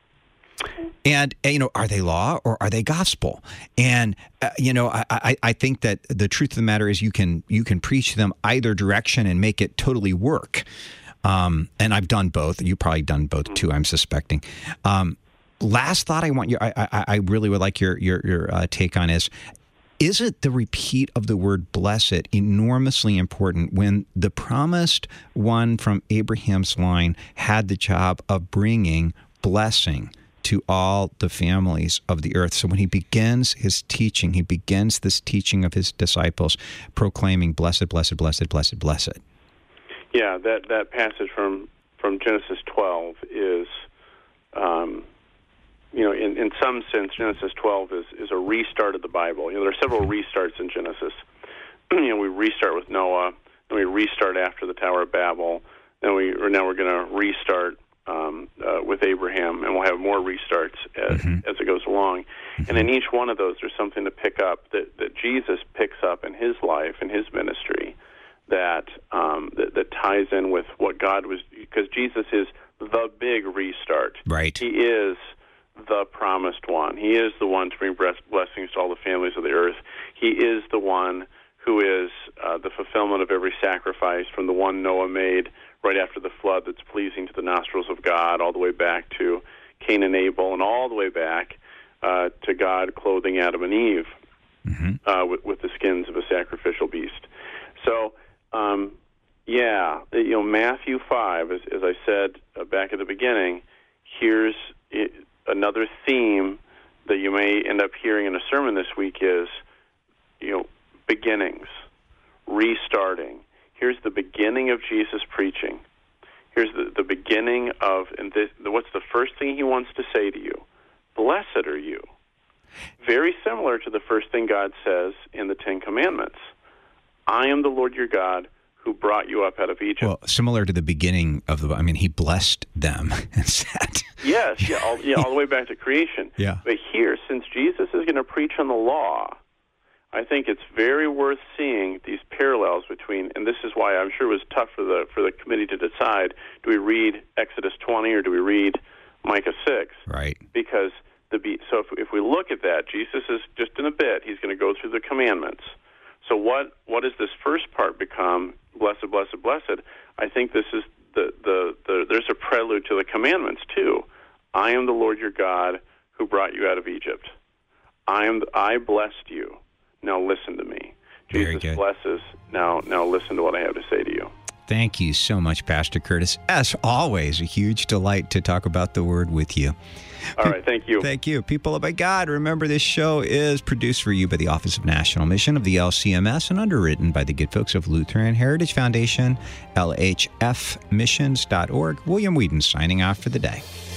And, you know, are they law or are they gospel? And, uh, you know, I, I, I think that the truth of the matter is you can you can preach them either direction and make it totally work. Um, and I've done both. You've probably done both, too, I'm suspecting. Um, last thought I want you, I, I, I really would like your, your, your uh, take on is, is it the repeat of the word blessed enormously important when the promised one from Abraham's line had the job of bringing blessing to all the families of the earth? So when he begins his teaching, he begins this teaching of his disciples, proclaiming blessed, blessed, blessed, blessed, blessed. Yeah, that, that passage from, from Genesis twelve is... Um, You know, in, in some sense, Genesis twelve is, is a restart of the Bible. You know, there are several restarts in Genesis. You know, we restart with Noah, then we restart after the Tower of Babel, then we or now we're going to restart um, uh, with Abraham, and we'll have more restarts as, mm-hmm. as it goes along. Mm-hmm. And in each one of those, there's something to pick up that, that Jesus picks up in his life, in his ministry, that, um, that that ties in with what God was, because Jesus is the big restart. Right. He is the promised one. He is the one to bring blessings to all the families of the earth. He is the one who is uh, the fulfillment of every sacrifice from the one Noah made right after the flood that's pleasing to the nostrils of God, all the way back to Cain and Abel, and all the way back uh, to God clothing Adam and Eve mm-hmm. uh, with, with the skins of a sacrificial beast. So, um, yeah, you know, Matthew five, as, as I said uh, back at the beginning, here's it, another theme that you may end up hearing in a sermon this week is, you know, beginnings, restarting. Here's the beginning of Jesus preaching. Here's the, the beginning of, and this, what's the first thing he wants to say to you? Blessed are you. Very similar to the first thing God says in the Ten Commandments. I am the Lord your God who brought you up out of Egypt. Well, similar to the beginning of the, I mean, he blessed them and said. Yes, yeah, all, yeah, all the way back to creation. Yeah. But here, since Jesus is going to preach on the law, I think it's very worth seeing these parallels between, and this is why I'm sure it was tough for the for the committee to decide, do we read Exodus twenty or do we read Micah six? Right. Because, the so if, if we look at that, Jesus is, just in a bit, he's going to go through the commandments. So what, what does this first part become? Blessed, blessed, blessed. I think this is the, the, the there's a prelude to the commandments too. I am the Lord your God who brought you out of Egypt. I am I blessed you. Now listen to me. Very Jesus good. blesses. Now now listen to what I have to say to you. Thank you so much, Pastor Curtis. As always, a huge delight to talk about the Word with you. All right, thank you. Thank you. People of God, remember this show is produced for you by the Office of National Mission of the L C M S and underwritten by the good folks of Lutheran Heritage Foundation, L H F missions dot org. William Whedon signing off for the day.